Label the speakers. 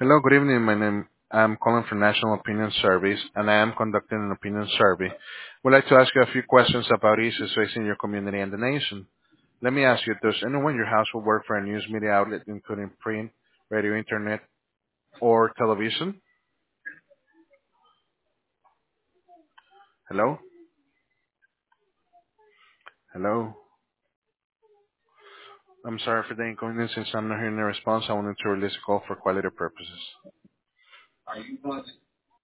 Speaker 1: Hello, good evening. I'm calling from National Opinion Service, and I am conducting an opinion survey. Would like to ask you a few questions about issues facing your community and the nation. Let me ask you, does anyone in your household work for a news media outlet, including print, radio, internet, or television? Hello? Hello? I'm sorry for the inconvenience. Since I'm not hearing a response, I wanted to release a call for quality purposes.